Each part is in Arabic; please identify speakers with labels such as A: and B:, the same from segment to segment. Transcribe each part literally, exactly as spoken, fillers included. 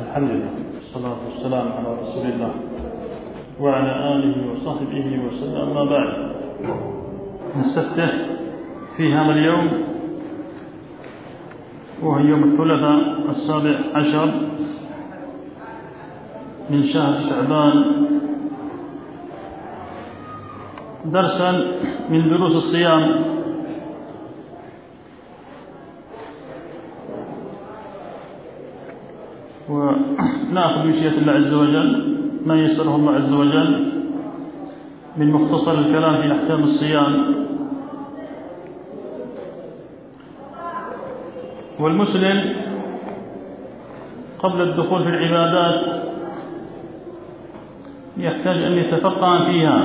A: الحمد لله والصلاة والسلام على رسول الله وعلى آله وصحبه وسلم. ما بعد، نستفتح في هذا اليوم وهو يوم الثلاثاء السابع عشر من شهر شعبان درسا من دروس الصيام، ونأخذ بمشيئة الله عز وجل ما يسره الله عز وجل من مختصر الكلام في أحكام الصيام. والمسلم قبل الدخول في العبادات يحتاج أن يتفقه فيها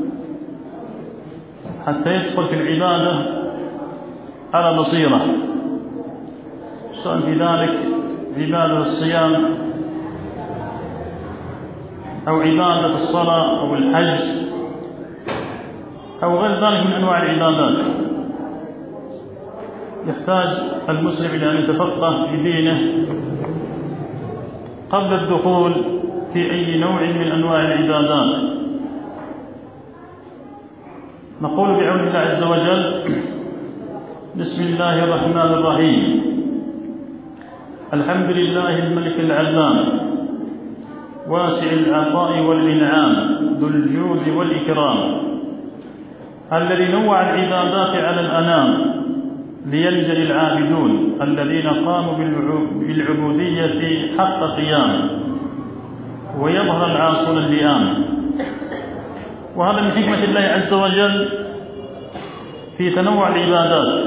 A: حتى يدخل في العبادة على بصيرة، سواء في ذلك عبادة الصيام أو عبادة الصلاة أو الحج أو غير ذلك من أنواع العبادات. يحتاج المسلم إلى أن يتفقه في دينه قبل الدخول في أي نوع من أنواع العبادات. نقول بعون الله عز وجل: بسم الله الرحمن الرحيم، الحمد لله الملك العلام واسع العطاء والإنعام ذو الجود والإكرام، الذي نوع العبادات على الأنام لينجل العابدون الذين قاموا بالعبودية حق قيام ويظهر العاصون اللئام. وهذا من حكمة الله عز وجل في تنوع العبادات،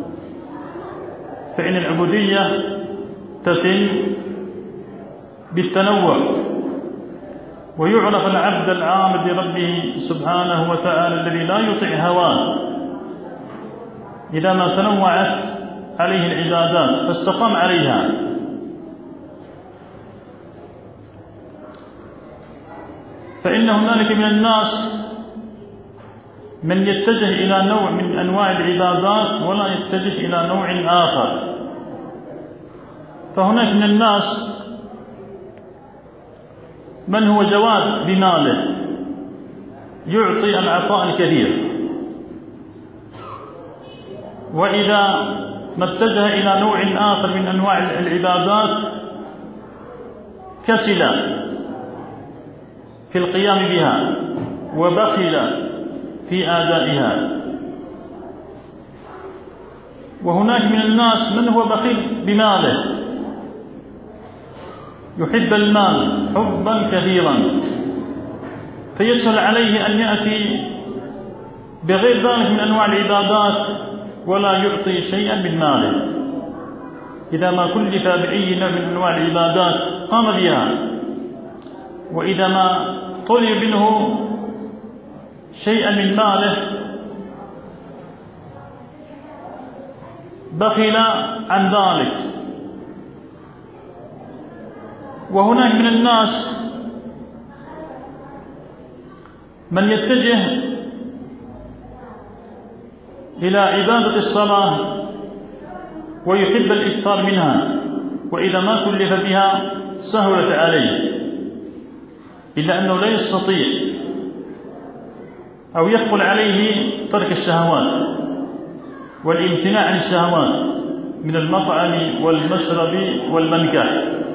A: فإن العبودية تتم بالتنوع، ويعرف العبد العابد لربه سبحانه وتعالى الذي لا يطيع هواه إذا ما تنوعت عليه العبادات فاستقام عليها. فإن هنالك من الناس من يتجه إلى نوع من أنواع العبادات ولا يتجه إلى نوع آخر. فهناك من الناس من هو جواد بماله يعطي العطاء الكثير، وإذا ما اتجه إلى نوع آخر من أنواع العبادات كسل في القيام بها وبخل في آدائها. وهناك من الناس من هو بخيل بماله، يحب المال حبا كثيرا، فيسهل عليه أن يأتي بغير ذلك من أنواع العبادات ولا يعطي شيئا من ماله. إذا ما كلف بأي نوع من أنواع العبادات قام بها، وإذا ما طلب منه شيئا من ماله بخل عن ذلك. وهناك من الناس من يتجه إلى عبادة الصلاة ويحب الإكثار منها، وإذا ما كلف بها سهلت عليه، إلا أنه لا يستطيع أو يثقل عليه ترك الشهوات والامتناع عن الشهوات من المطعم والمشرب والمنكح،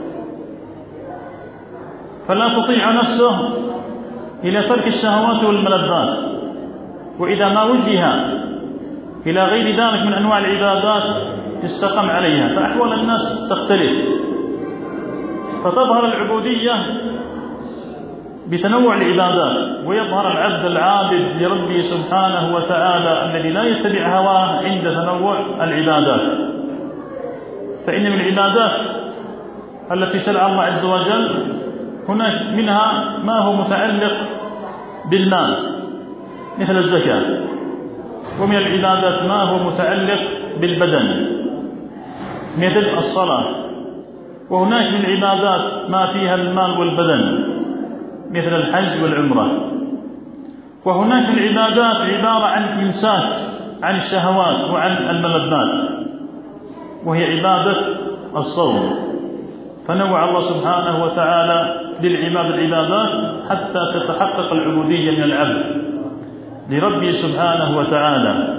A: فلا تطيع نفسه إلى ترك الشهوات والملذات. وإذا ما وجه إلى غير ذلك من أنواع العبادات استقام عليها. فأحوال الناس تختلف، فتظهر العبودية بتنوع العبادات، ويظهر العبد العابد لربه سبحانه وتعالى الذي لا يتبع هواه عند تنوع العبادات. فإن من العبادات التي شرع الله عز وجل هناك منها ما هو متعلق بالمال مثل الزكاة، ومن العبادات ما هو متعلق بالبدن مثل الصلاة، وهناك من العبادات ما فيها المال والبدن مثل الحج والعمرة. وهناك من العبادات عبارة عن إمساك عن الشهوات وعن الملذات، وهي عبادة الصوم. فنوع الله سبحانه وتعالى للعباد العبادات حتى تتحقق العبودية من العبد لربه سبحانه وتعالى.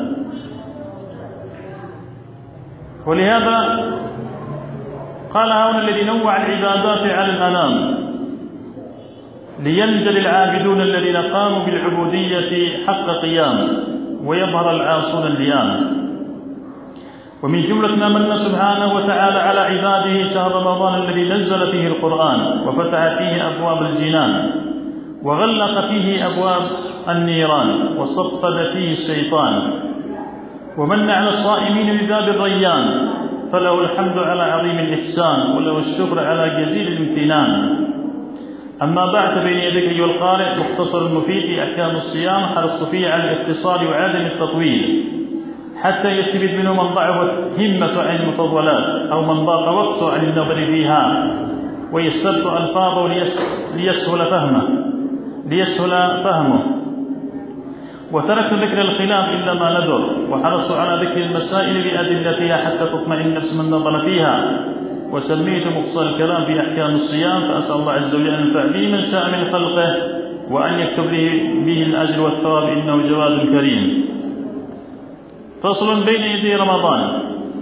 A: ولهذا قال هؤلاء الذي نوع العبادات على الأنام لينجل العابدون الذين قاموا بالعبودية حق قيام ويظهر العاصون الليام. ومن جملة ما من سبحانه وتعالى على عباده شهر رمضان الذي نزل فيه القرآن وفتح فيه أبواب الجنان وغلق فيه أبواب النيران وصفد فيه الشيطان، ومن على الصائمين بباب الريان، فله الحمد على عظيم الإحسان وله الشكر على جزيل الامتنان. أما بعد، بين يديك أيها القارئ مختصر مفيد في أحكام الصيام حرصت فيه على الاختصار وعدم التطويل حتى يستفيد منه من ضعفت همة عن المطولات أو من ضاق وقته عن النظر فيها، ويسرت ألفاظه ليسهل فهمه ليسهل فهمه وتركت ذكر الخلاف إلا ما ندر، وحرصت على ذكر المسائل بأدلتها حتى تطمئن نفس من نظر فيها، وسميت مختصر الكلام في أحكام الصيام، فأسأل الله عز وجل أن ينفع به من شاء من خلقه وأن يكتب به الأجر والثواب إنه جواد كريم. فصل بين يدي رمضان.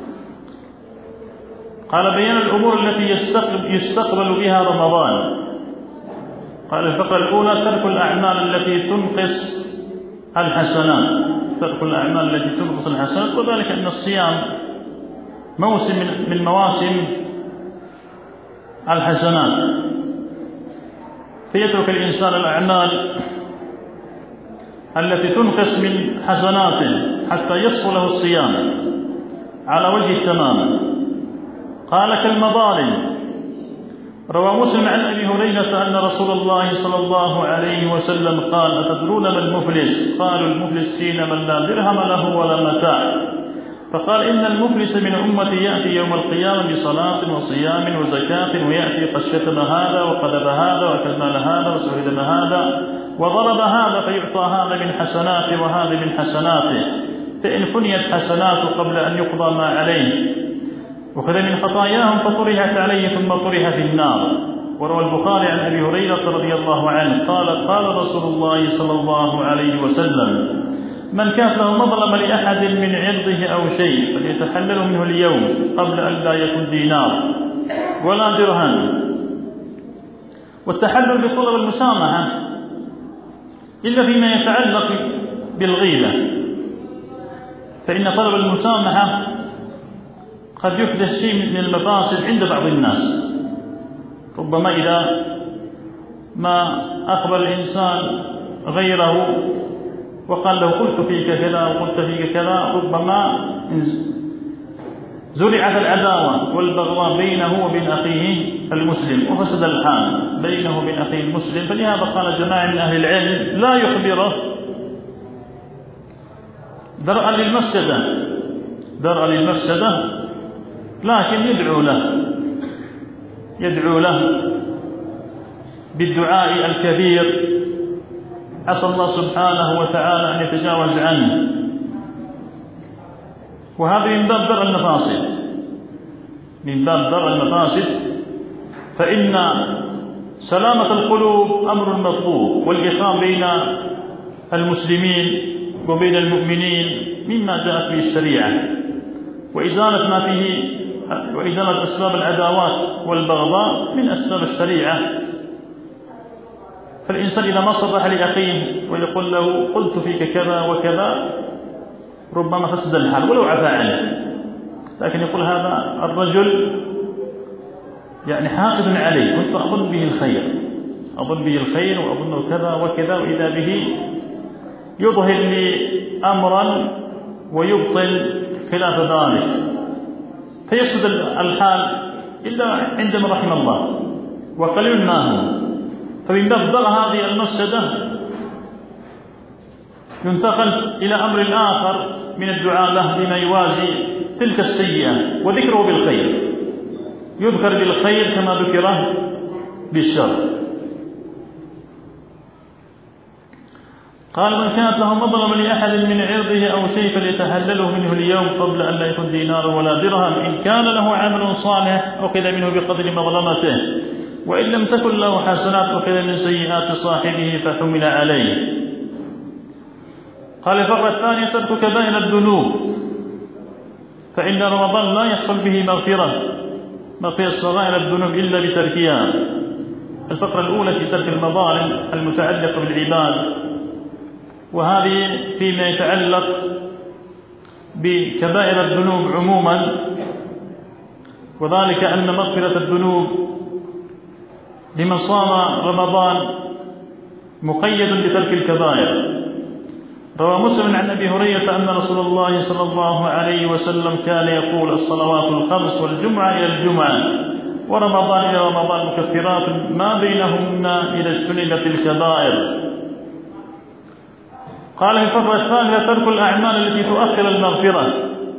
A: قال بيان الأمور التي يستقبل, يستقبل بها رمضان. قال الفقرة الأولى ترك الأعمال التي تنقص الحسنات ترك الأعمال التي تنقص الحسنات وذلك أن الصيام موسم من مواسم الحسنات، فيترك الإنسان الأعمال التي تنقص من حسناته حتى يصفو له الصيام على وجه التمام. قال كالمظالم. روى مسلم عن أبي هريرة أن رسول الله صلى الله عليه وسلم قال أتدرون ما المفلس؟ قالوا المفلس فينا من لا درهم له ولا متاع. فقال إن المفلس من أمتي يأتي يوم القيامة بصلاة وصيام وزكاة ويأتي قد شتم هذا وقذف هذا وأكل مال هذا وسهدم هذا وضرب هذا، فيعطى هذا من حسناته وهذا من حسناته، فإن فنيت حسناته قبل أن يقضى ما عليه وخذ من خطاياهم فطرحت عليه ثم طرح في النار. وروى البخاري عن أبي هريرة رضي الله عنه قال قال رسول الله صلى الله عليه وسلم من كانت له مظلم لأحد من عرضه أو شيء فليتحلله منه اليوم قبل أن لا يكون دينار ولا درهم. والتحلل بطلب المسامحة إلا فيما يتعلق بالغيبة، فإن طلب المسامحة قد يحدث شيء من المفاسد عند بعض الناس. ربما إذا ما أخبر الإنسان غيره وقال له قلت فيك كذا وقلت فيك كذا، ربما زرعت العداوة والبغضاء بينه وبين أخيه المسلم وفسد الحال بينه وبين أخيه المسلم. فلهذا قال جماعة من أهل العلم لا يخبره درءا للمفسدة درءا للمفسدة لكن يدعو له يدعو له بالدعاء الكبير، عسى الله سبحانه وتعالى أن يتجاوز عنه. وهذا من باب درء المفاسد من باب درء المفاسد فإن سلامة القلوب أمر مطلوب، والإخاء بين المسلمين وبين المؤمنين مما جاءت به الشريعة، وإزالة ما فيه وإزالة أسباب العداوات والبغضاء من أسباب الشريعة. فالإنسان إذا ما صرح لأخيه ويقول له قلت فيك كذا وكذا ربما فسد الحال ولو عفا عنه، لكن يقول هذا الرجل يعني حاقد عليه كنت أظن به الخير أظن به الخير وأظنه كذا وكذا، وإذا به يظهر لي أمرا ويبطل خلاف ذلك، فيفسد الحال إلا عندما رحم الله وقليل ما هو. فمن باب درء هذه المفسدة ينتقل إلى أمر آخر من الدعاء له بما يوازي تلك السيئة وذكره بالخير، يذكر بالخير كما ذكره بالشر. قال: من كانت له مظلمة لأحد من عرضه أو شيء فليتحلله منه اليوم قبل أن لا يكون دينار ولا درهم. إن كان له عمل صالح أخذ منه بقدر مظلمته، وإن لم تكن له حسنات أخذ من سيئات صاحبه فحمل عليه. قال: الفقرة الثانية: ترك كبائر الذنوب، فإن رمضان لا يحصل به مغفرة مغفرة صغائر الذنوب إلا بتركها. الفقرة الأولى في ترك المظالم المتعلقة بالعباد، وهذه فيما يتعلق بكبائر الذنوب عموما، وذلك أن مغفرة الذنوب لمن صام رمضان مقيد بترك الكبائر. روى مسلم عن أبي هريرة أن رسول الله صلى الله عليه وسلم كان يقول: الصلوات الخمس والجمعة إلى الجمعة ورمضان إلى رمضان مكفرات ما بينهن إذا اجتنبت الكبائر. قال في الفقرة الثانية: ترك الأعمال التي تؤخر المغفرة.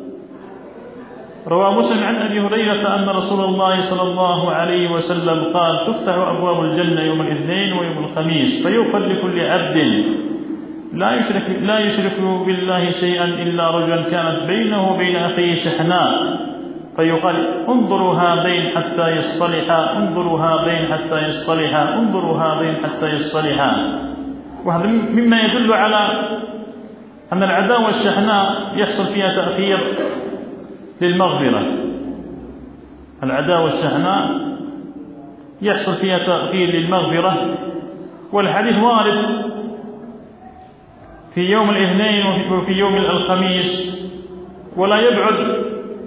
A: روى مسلم عن أبي هريرة أن رسول الله صلى الله عليه وسلم قال: تفتح أبواب الجنة يوم الاثنين ويوم الخميس، فيغفر لكل عبد لا يشرك, لا يشرك بالله شيئا إلا رجلا كانت بينه وبين أخيه شحناء، فيقال: انظروا هذين حتى يصطلحا، انظروا هذين حتى يصطلحا، انظروا هذين حتى يصطلحا. وهذا مما يدل على أن العداوة الشحناء يحصل فيها تأخير للمغفرة. العداوة الشحناء يحصل فيها تأخير للمغفرة، والحديث وارد في يوم الاثنين وفي يوم الخميس، ولا يبعد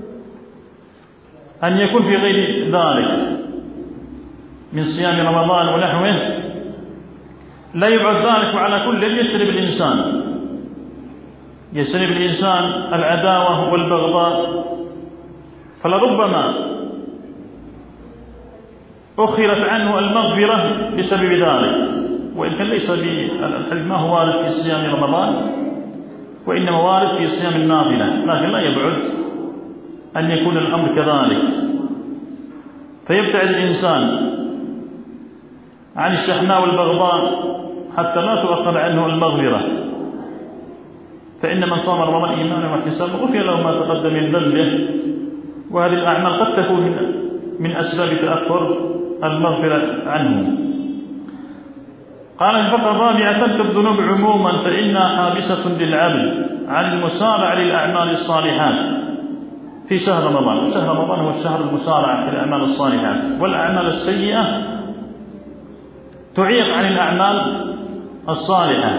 A: أن يكون في غير ذلك من صيام رمضان ونحوه. لا يبعد ذلك، وعلى كل يجتنب الإنسان يجتنب الإنسان العداوة والبغضاء، فلربما أخرت عنه المغفرة بسبب ذلك، وإن كان ليس الحديث ما هو وارد في صيام رمضان، وإنما وارد في صيام النافلة، لكن لا يبعد أن يكون الأمر كذلك. فيبتعد الإنسان عن الشحناء والبغضاء حتى لا تؤخر عنه المغفرة، فإن من صام رمضان إيمانا واحتسابا غفر له ما تقدم من ذنبه. وهذه الأعمال قد تكون من من أسباب تأخر المغفرة عنه. قال الفقرة الرابعة: ترك الذنوب عموما فإنها حابسة للعبد عن المسارعة للأعمال الصالحات في شهر رمضان. شهر رمضان هو الشهر المسارعة في الأعمال الصالحات، والأعمال السيئة تعيق عن الأعمال الصالحة.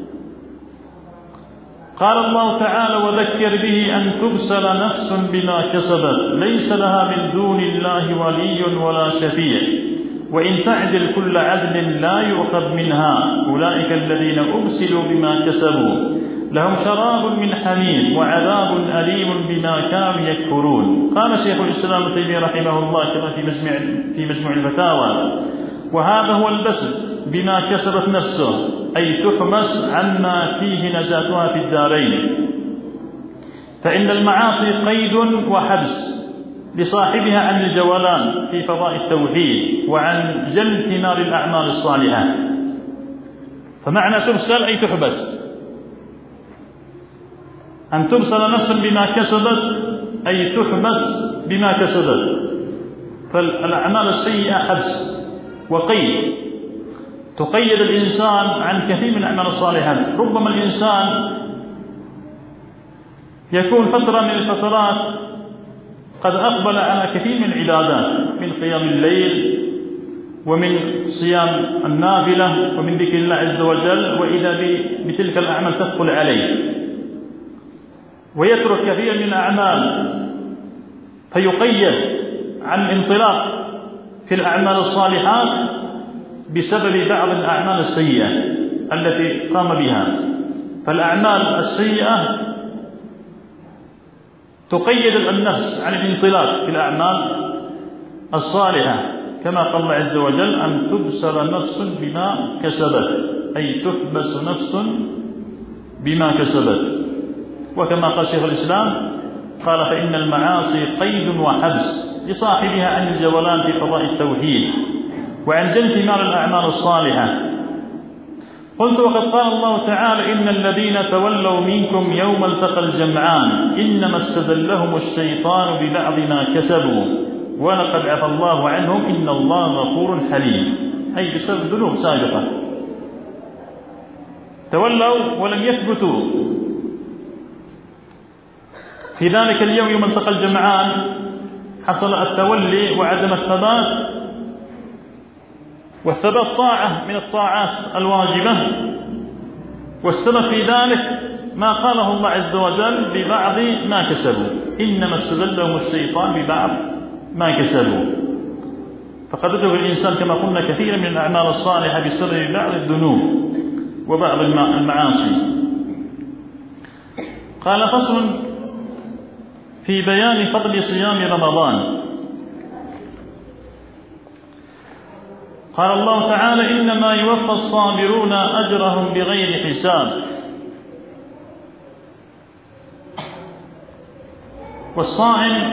A: قال الله تعالى: وذكر به أن تبسل نفس بما كسبت ليس لها من دون الله ولي ولا شفيع، وإن تعدل كل عدل لا يؤخذ منها، أولئك الذين أبسلوا بما كسبوا لهم شراب من حميم وعذاب أليم بما كانوا يكفرون. قال شيخ الإسلام ابن تيمية رحمه الله كما في مجموع في مجموع الفتاوى: وهذا هو البسل بما كسبت نفسه، أي تحبس عما فيه نجاتها في الدارين. فإن المعاصي قيد وحبس لصاحبها عن الجولان في فضاء التوحيد وعن جلب ثمار الأعمال الصالحة. فمعنى تبسل أي تحبس، أن تبسل نفس بما كسبت أي تحبس بما كسبت. فالأعمال السيئة حبس وقيد، تقيد الإنسان عن كثير من الأعمال الصالحة. ربما الإنسان يكون فترة من الفترات قد أقبل على كثير من العبادات، من قيام الليل ومن صيام النافلة ومن ذكر الله عز وجل، وإذا بتلك الأعمال تدخل عليه ويترك كثير من الأعمال، فيقيد عن انطلاق في الأعمال الصالحات بسبب بعض الأعمال السيئة التي قام بها. فالأعمال السيئة تقيد النفس عن الانطلاق في الأعمال الصالحة، كما قال الله عز وجل: أن تبسل نفس بما كسبت، أي تحبس نفس بما كسبت. وكما قال شيخ الإسلام قال: فإن المعاصي قيد وحبس لصاحبها عن الجولان في فضاء التوحيد وعن جلب ثمار الأعمال الصالحة. قلت وقد قال الله تعالى إن الذين تولوا منكم يوم التقى الجمعان إنما استزلهم الشيطان ببعض ما كسبوا ولقد عفى الله عنهم إن الله غفور حليم، أي بسبب ذنوب سابقة تولوا ولم يثبتوا في ذلك اليوم يوم التقى الجمعان. حصل التولي وعدم الثبات، والثبات طاعة من الطاعات الواجبة، والسبب في ذلك ما قاله الله عز وجل ببعض ما كسبوا إنما استزلهم الشيطان ببعض ما كسبوا. فقد يدرك الإنسان كما قلنا كثيرا من الأعمال الصالحة بسبب بعض الذنوب وبعض المعاصي. قال فصل في بيان فضل صيام رمضان. قال الله تعالى إنما يوفى الصابرون أجرهم بغير حساب. والصائم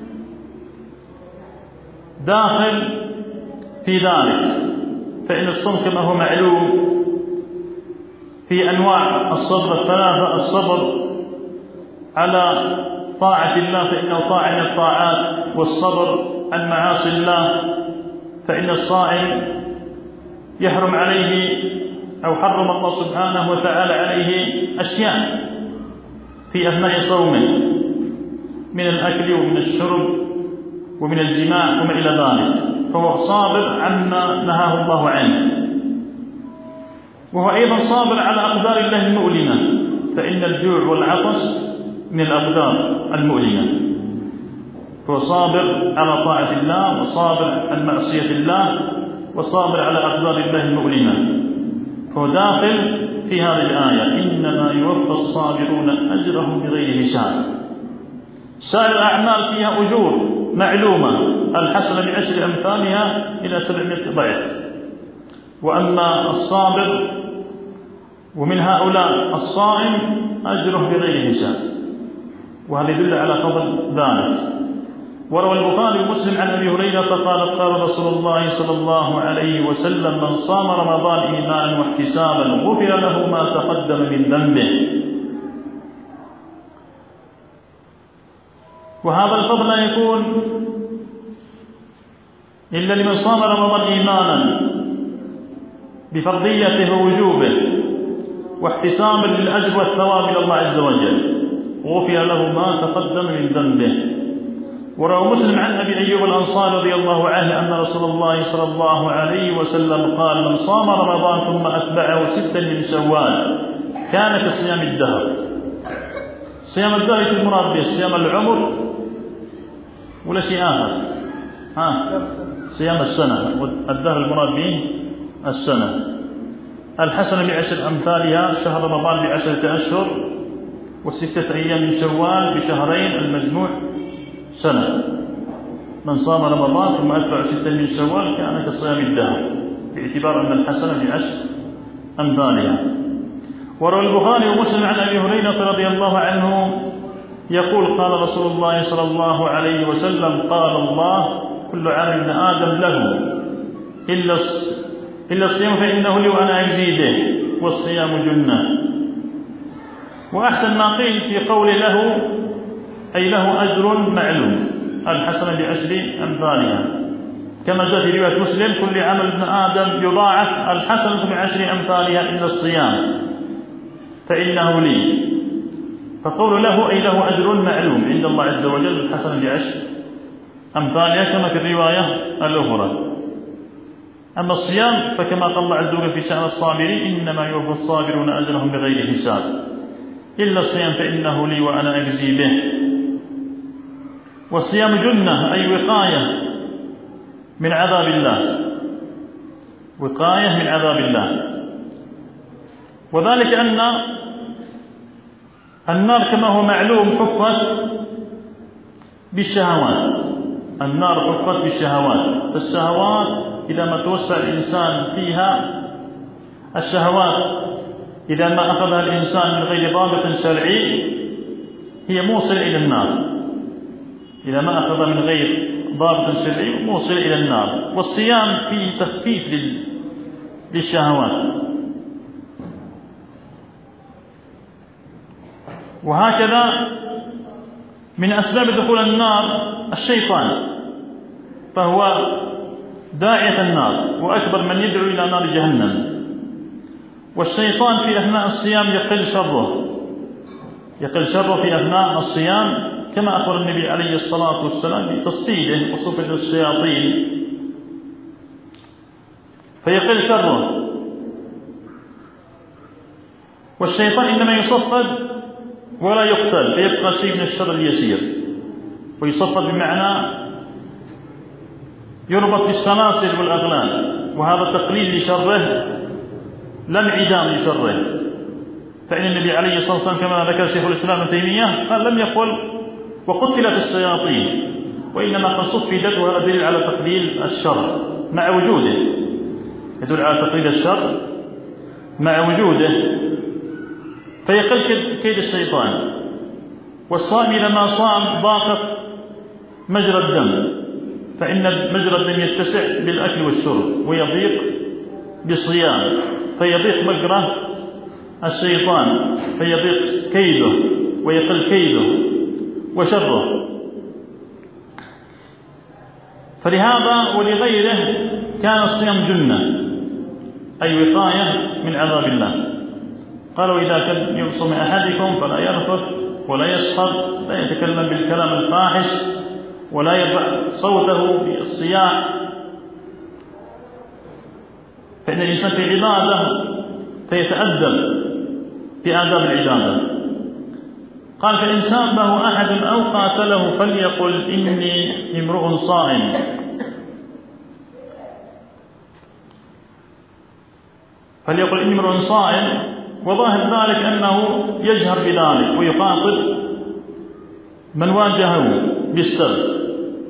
A: داخل في ذلك، فإن الصوم كما هو معلوم في أنواع الصبر الثلاثة: الصبر على طاعة الله فإنه طاعة من الطاعات، والصبر عن معاصي الله فإن الصائم يحرم عليه أو حرم الله سبحانه وتعالى عليه أشياء في أثناء صومه من الأكل ومن الشرب ومن الجماع وما إلى ذلك، فهو صابر عما نهاه الله عنه. وهو أيضا صابر على أقدار الله المؤلمة، فإن الجوع والعطش من الأقدار المؤلمة، فهو صابر على طاعة الله وصابر عن معصية الله وصابر على أقدار الله المؤلمة، فهو داخل في هذه الآية إنما يوفى الصابرون أجرهم بغير حساب. سائر الأعمال فيها أجور معلومة، الحسنة بعشر أمثالها إلى سبعمائة ضعف، وأما الصابر ومن هؤلاء الصائم أجره بغير حساب، وهذا يدل على فضل ذلك. وروى البخاري ومسلم عن أبي هريرة قال قال رسول الله صلى الله عليه وسلم من صام رمضان إيمانا واحتسابا غفر له ما تقدم من ذنبه. وهذا الفضل لا يكون إلا لمن صام رمضان إيمانا بفرضيته ووجوبه واحتسابا للأجر والثواب إلى الله عز وجل، غفر له ما تقدم من ذنبه. وروى مسلم عن أبي أيوب الأنصاري رضي الله عنه أن رسول الله صلى الله عليه وسلم قال من صام رمضان ثم أتبعه ستا من شوال كان كصيام الدهر. صيام الدهر المراد به صيام العمر ولا شيء آخر؟ ها صيام السنة، والدهر المراد به السنة. الحسنة بعشر أمثالها، شهر رمضان بعشرة أشهر، وستة أيام من شوال بشهرين، المجموع سنة. من صام رمضان ثم أتبع ستة من شوال كان كصيام الدهر، باعتبار أن الحسنة بعشر أمثالها. وروى البخاري ومسلم عن أبي هريرة رضي الله عنه يقول قال رسول الله صلى الله عليه وسلم قال الله كل عمل ابن آدم له إلا إلا الصيام فإنه لي وأنا أجزي به، والصيام جنة. وأحسن ما قيل في قول له أي له أجر معلوم، الحسنة بعشر أمثالها، كما جاء في رواية مسلم كل عمل ابن آدم يضاعف الحسنة بعشر أمثالها إلا الصيام فإنه لي. فقول له أي له أجر معلوم عند الله عز وجل، الحسنة بعشر أمثالها كما في الرواية الأخرى. أما الصيام فكما قال الله عز وجل في شأن الصابرين إنما يوفى الصابرون أجرهم بغير حساب، إلا الصيام فإنه لي وأنا أجزي به. والصيام جنة أي وقاية من عذاب الله، وقاية من عذاب الله. وذلك أن النار كما هو معلوم حفت بالشهوات، النار حفت بالشهوات، فالشهوات إذا ما توسع الإنسان فيها، الشهوات إذا ما أخذها الإنسان من غير ضابط شرعي هي موصلة إلى النار، إذا ما أخذها من غير ضابط شرعي موصلة إلى النار. والصيام فيه تخفيف للشهوات، وهكذا من أسباب دخول النار الشيطان، فهو داعية النار وأكبر من يدعو إلى نار جهنم. والشيطان في أثناء الصيام يقل شره يقل شره في أثناء الصيام، كما أخبر النبي عليه الصلاة والسلام بتصفيده وصفة الشياطين، فيقل شره. والشيطان إنما يصفد ولا يقتل، فيبقى شيء من الشر اليسير، ويصفد بمعنى يربط بالسلاسل والأغلال، وهذا تقليل لشره لا انعدام لشره. فإن النبي عليه الصلاة والسلام كما ذكر شيخ الإسلام ابن تيمية قال لم يقل وقتلت الشياطين، وإنما قد صفدت، وهذا دليل على تقليل الشر مع وجوده، يدل على تقليل الشر مع وجوده، فيقل كيد الشيطان. والصائم لما صام ضاقت مجرى الدم، فإن مجرى الدم يتسع بالأكل والشرب، ويضيق بالصيام، فيضيق مجرى الشيطان، فيضيق كيده ويقل كيده وشره. فلهذا ولغيره كان الصيام جنة، أي وقاية من عذاب الله. قالوا إذا كان يصوم أحدكم فلا يرفث ولا يسخر، لا يتكلم بالكلام الفاحش، ولا يرفع صوته بالصياح، فإن الإنسان في عبادة فيتأدب بآداب العبادة. قال فإن سابه أحد أو قاتله فليقل إني امرؤ صائم. فليقل إني امرؤ صائم، وظاهر ذلك أنه يجهر بذلك ويخاطب من واجهه بالسر.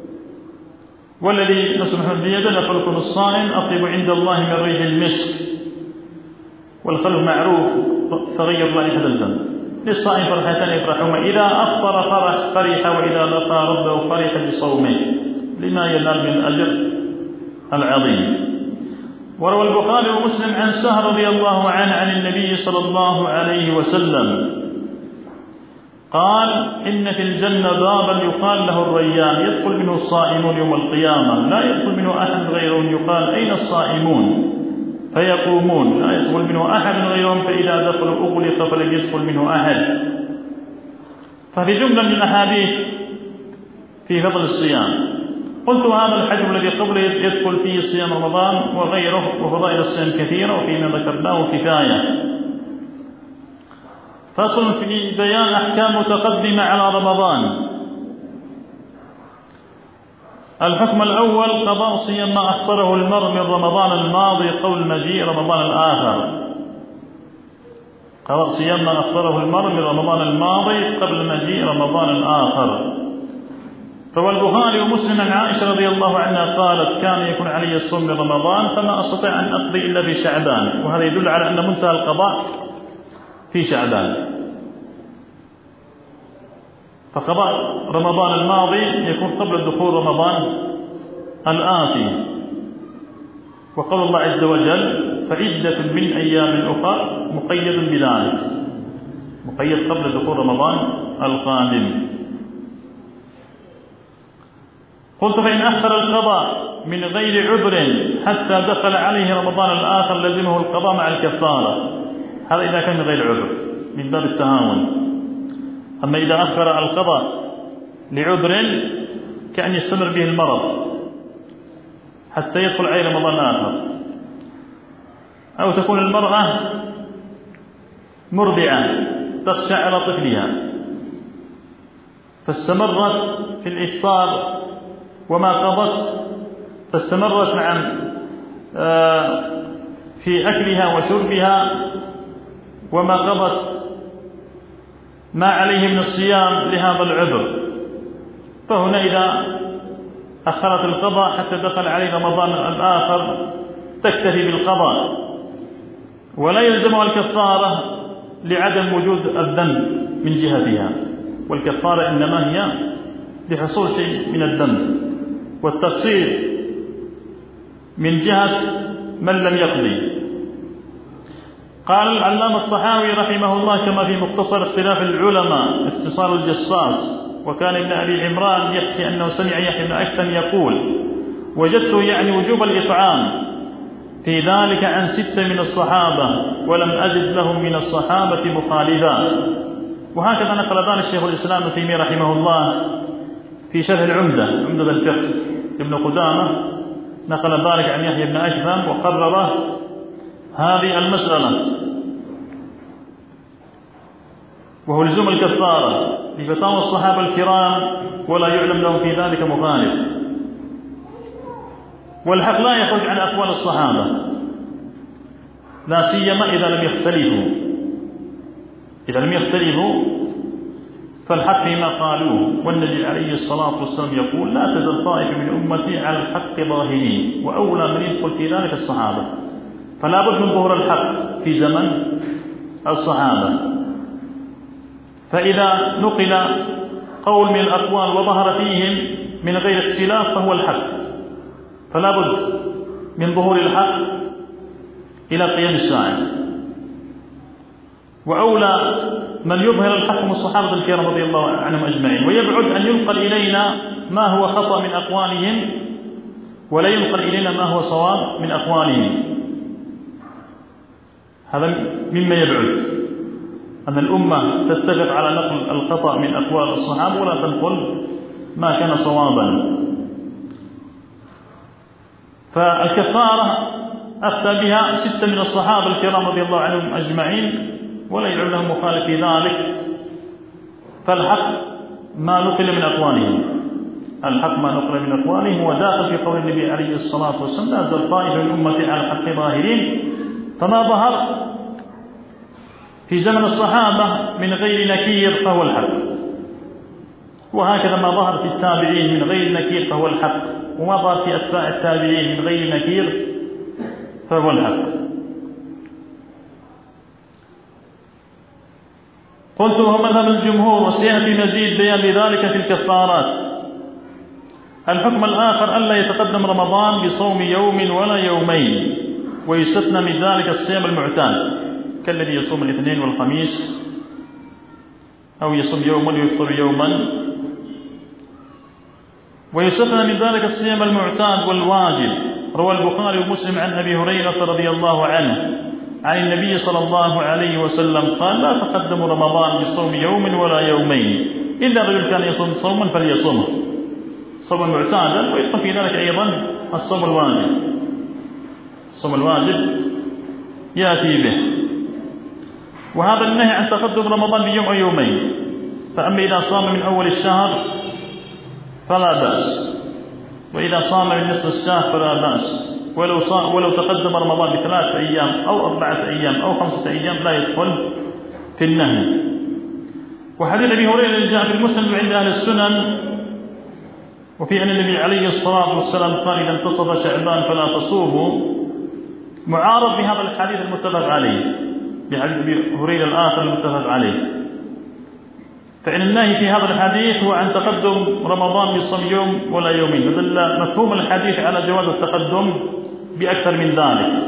A: والذي نسمح بيده نقلكم الصائم أطيب عند الله من ريح المسك، والخلف معروف تغير رائحة الدم. للصائم فرحتان يفرحهما، إذا أفطر فرح فرح، وإذا لقى ربه فرح بصومه، لما ينال من الأجر العظيم. وروى البخاري ومسلم عن سهر رضي الله عنه عن النبي صلى الله عليه وسلم قال إن في الجنة بابا يقال له الريان، يدخل منه الصائمون يوم القيامة، لا يدخل منه أحد غيرهم، يقال أين الصائمون فيقومون، لا يدخل منه أحد غيرهم، فإذا دخلوا أغلق فلم يدخل منه أحد. ففي جملة من الأحاديث في فضل الصيام. قلت هذا الحديث الذي قبله يدخل فيه صيام رمضان وغيره، وفضائل الصيام كثيرة، وفيما ذكرناه كفاية. فصل في بيان أحكام متقدمة على رمضان. الحكم الأول قضاء صيام ما أخطره المرء من رمضان الماضي قبل مجيء رمضان الآخر. قضاء صيام ما أخطره المرء من رمضان الماضي قبل مجيء رمضان الآخر. روى البخاري ومسلم عن عائشة رضي الله عنها قالت كان يكون علي الصوم من رمضان فما أستطيع أن أقضي إلا في شعبان، وهذا يدل على أن منتهى القضاء في شعبان. فقضاء رمضان الماضي يكون قبل دخول رمضان الآتي. وقال الله عز وجل فعدة من أيام أخرى مقيد بذلك، مقيد قبل دخول رمضان القادم. قلت فإن أخر القضاء من غير عذر حتى دخل عليه رمضان الآخر لزمه القضاء مع الكفارة، هذا إذا كان من غير عذر من باب التهاون. أما إذا أخر القضاء لعذر كأن يستمر به المرض حتى يدخل عليه رمضان الآخر، أو تكون المرأة مرضعة تخشى على طفلها فاستمرت في الإفطار وما قضت، فاستمرت معا في أكلها وشربها وما قضت ما عليه من الصيام لهذا العذر، فهنا إذا أخرت القضاء حتى دخل عليه رمضان الآخر تكتفي بالقضاء ولا يلزمها الكفارة لعدم وجود الذنب من جهتها، والكفارة إنما هي لحصول شيء من الذنب، والتقصير من جهة من لم يقضي. قال العلامة الطحاوي رحمه الله كما في مختصر اختلاف العلماء اختصار الجصاص: وكان ابن أبي عمران يحكي أنه سمع يحيى بن أكثم يقول: وجدته يعني وجوب الإطعام في ذلك عن ستة من الصحابة ولم أجد لهم من الصحابة مخالفا. وهكذا نقل ذلك الشيخ الإسلام ابن تيمية رحمه الله في شرح العمدة عمدة الفقه. ابن قدامة نقل ذلك عن يحيى بن أكثم وقرر هذه المسألة، وهو لزوم الكفارة لفتاوى الصحابة الكرام ولا يعلم لهم في ذلك مخالف. والحق لا يخرج عن أقوال الصحابة لا سيما إذا لم يختلفوا إذا لم يختلفوا فالحق فيما قالوه. والنبي عليه الصلاة والسلام يقول: لا تزل طائفة من أمتي على الحق ظاهرين، وأولى من يدخل في ذلك الصحابة. فلا بد من ظهور الحق في زمن الصحابة. فإذا نقل قول من الأقوال وظهر فيهم من غير اختلاف فهو الحق، فلا بد من ظهور الحق إلى قيام الساعة. وأولى من يظهر الحق من الصحابة الكرام رضي الله عنهم أجمعين. ويبعد أن ينقل إلينا ما هو خطأ من أقوالهم ولا ينقل إلينا ما هو صواب من أقوالهم. هذا مما يبعد أن الأمة تتفق على نقل الخطأ من أقوال الصحابة ولا تنقل ما كان صوابا. فالكفارة أفتى بها ستة من الصحابة الكرام رضي الله عنهم أجمعين ولا يعلم لهم مخالف في ذلك. فالحق ما نقل من أقوالهم الحق ما نقل من أقوالهم وداخل في قول النبي عليه الصلاة والسلام: لا تزال طائفة من أمتي على الحق ظاهرين. فما ظهر في زمن الصحابة من غير نكير فهو الحق، وهكذا ما ظهر في التابعين من غير نكير فهو الحق، وما ظهر في أتباع التابعين من غير نكير فهو الحق. قلت: وهو مذهب الجمهور، وسيأتي مزيد بيان لذلك في الكفارات. الحكم الآخر ألا يتقدم رمضان بصوم يوم ولا يومين، ويستثنى من ذلك الصيام المعتاد كالذي يصوم الاثنين والخميس، أو يصوم يوما ويفطر يوما. ويستثنى من ذلك الصيام المعتاد والواجب. روى البخاري ومسلم عن أبي هريرة رضي الله عنه عن النبي صلى الله عليه وسلم قال: لا تقدموا رمضان بصوم يوم ولا يومين، إلا رجل كان يصوم صوما فليصومه صوما معتادا. ويدخل في ذلك أيضا الصوم الواجب. الصوم الواجب يأتي به. وهذا النهي عن تقدم رمضان بيوم أو يومين. فأما إذا صام من أول الشهر فلا بأس، وإذا صام من نصف الشهر فلا بأس. ولو صام ولو تقدم رمضان بثلاثة أيام أو أربعة أيام أو خمسة أيام لا يدخل في النهي. وحديث أبي هريرة الذي جاء في المسند عند أهل السنن وفي أن النبي عليه الصلاة والسلام قال: إذا انتصف شعبان فلا تصوموا، معارض بهذا الحديث المتفق عليه، بحديث أبي هريرة الآخر المتفق عليه. فإن النهي في هذا الحديث هو عن تقدم رمضان بصوم يوم ولا يومين، فدل مفهوم الحديث على جواز التقدم بأكثر من ذلك.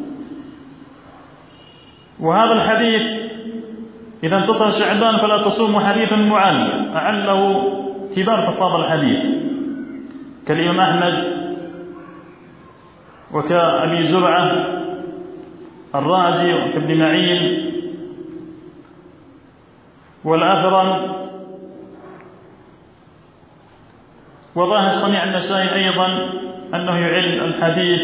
A: وهذا الحديث إذا انتصف شعبان فلا تصوموا حديث معل، أعله كبار حفاظ الحديث كالإمام أحمد وكأبي زرعة الرازي وكابن معين والأثرم. وظاهر صنيع النسائي أيضا أنه يعل الحديث.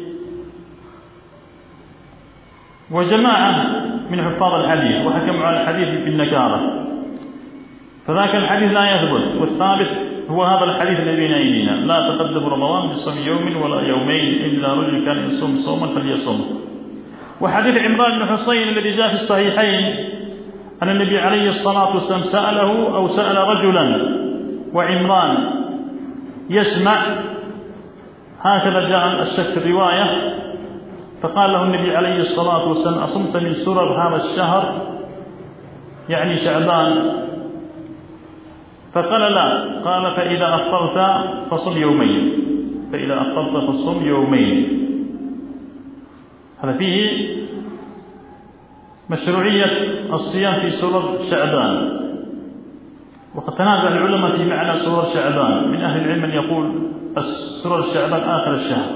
A: وجماعة من حفاظ الحديث وحكموا على الحديث بالنكارة، فذاك الحديث لا يثبت. والثابت هو هذا الحديث الذي بين أيدينا: لا تقدم رمضان بصوم يوم ولا يومين، إلا رجل كان يصوم صوما فليصومه. وحديث عمران بن حصين الذي جاء في الصحيحين أن النبي عليه الصلاة والسلام سأله أو سأل رجلا وعمران يسمع، هكذا جاء الشك في الرواية، فقال له النبي عليه الصلاة والسلام: أصمت من سرر هذا الشهر يعني شعبان؟ فقال: لا. قال: فإذا أفطرت فصم يومين فإذا أفطرت فصم يومين. هذا فيه مشروعية الصيام في سرر شعبان. وقد تنازع العلماء في معنى سرر شعبان، من أهل العلم من يقول سرر شعبان آخر الشهر،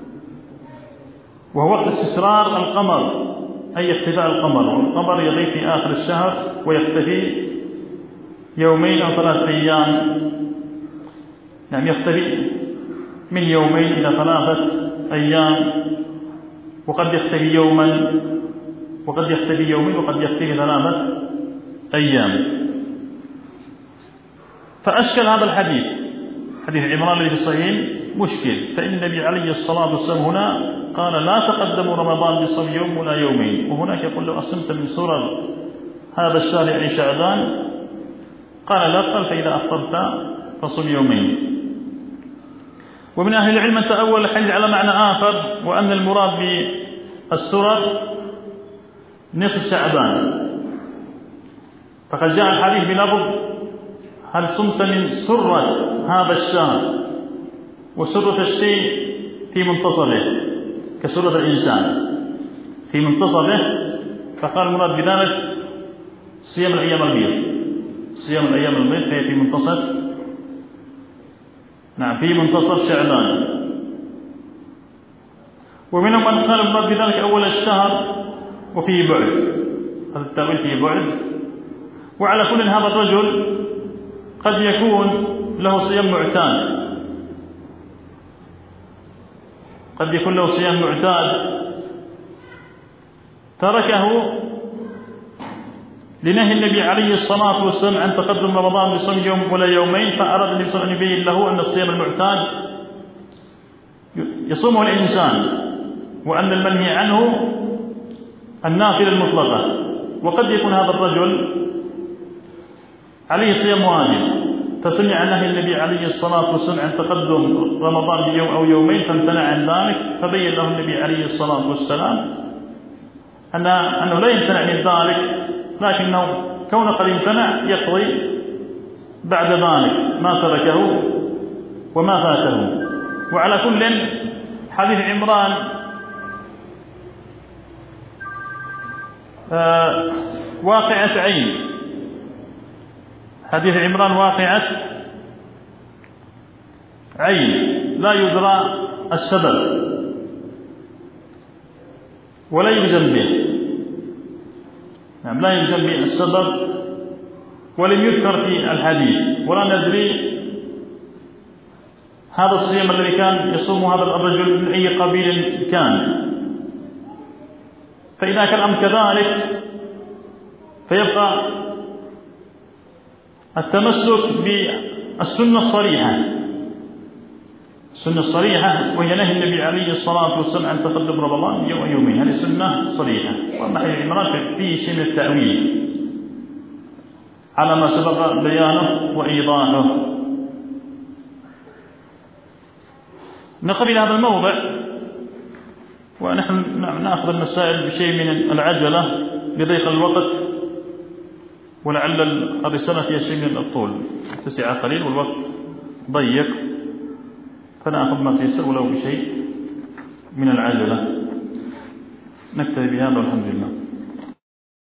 A: وهو وقت استسرار القمر أي اختفاء القمر، والقمر يغيب في آخر الشهر ويختفي يومين أو ثلاثة أيام، يعني يختفي من يومين إلى ثلاثة أيام، وقد يختفي يوما وقد يختفي يومين وقد يختفي ثلاثة أيام. فأشكل هذا الحديث، حديث عمران الذي في الصحيح مشكل، فإن النبي عليه الصلاة والسلام هنا قال لا تقدموا رمضان بصوم يوم ولا يومين، وهناك يقول لو أصمت من سرر هذا الشهر يعني شعبان قال لا، قال فإذا أفطرت فصم يومين. ومن أهل العلم من تأول الحديث على معنى آخر، وأن المراد بالسرر نصف شعبان، فقد جاء الحديث بلفظ هل صمت من سرة هذا الشهر، وسرة الشيء في منتصفه كسرة الإنسان في منتصفه، فقال المراد بذلك صيام الأيام البيض، صيام الأيام البيض هي في منتصف، نعم في منتصف شعبان. ومنهم من قال المراد بذلك أول الشهر وفيه بعد، هذا التأويل فيه بعد. وعلى كل هذا الرجل قد يكون له صيام معتاد، قد يكون له صيام معتاد تركه لنهي النبي عليه الصلاة والسلام عن تقدم رمضان بصوم يوم ولا يومين، فأراد النبي صلى الله عليه وسلم أن يبين له أن الصيام المعتاد يصومه الإنسان، وأن المنهي عنه النافلة المطلقة. وقد يكون هذا الرجل عليه صيام واجب، فسمع نهي النبي عليه الصلاة والسلام عن تقدم رمضان بيوم أو يومين فامتنع عن ذلك، فبين له النبي عليه الصلاة والسلام أن أنه لا يمتنع من ذلك، لكنه كون قد امتنع يقضي بعد ذلك ما تركه وما فاته. وعلى كل حديث عمران آه واقعة عين، حديث عمران واقعة عين لا يدرى السبب ولا يلزم به، نعم لا يلزم به السبب ولم يذكر في الحديث، ولا ندري هذا الصيام الذي كان يصوم هذا الرجل من أي قبيل كان. فإذا كان الأمر كذلك فيبقى التمسك بالسنة الصريحة، السنة الصريحة وهي نهي النبي عليه الصلاة والسلام عن تقدم رمضان يوم يومين، هذه سنة صريحة. وأما حديث عمران فيه شيء من التأويل على ما سبق بيانه وإيضاحه. نقف إلى هذا الموضع، ونحن نأخذ المسائل بشيء من العجلة لضيق الوقت، ولعل الرسالة فيها شيء من الطول، تسعة قليل والوقت ضيق، فنأخذ ما تيسر ولو بشيء من العجلة. نكتفي بهذا والحمد لله.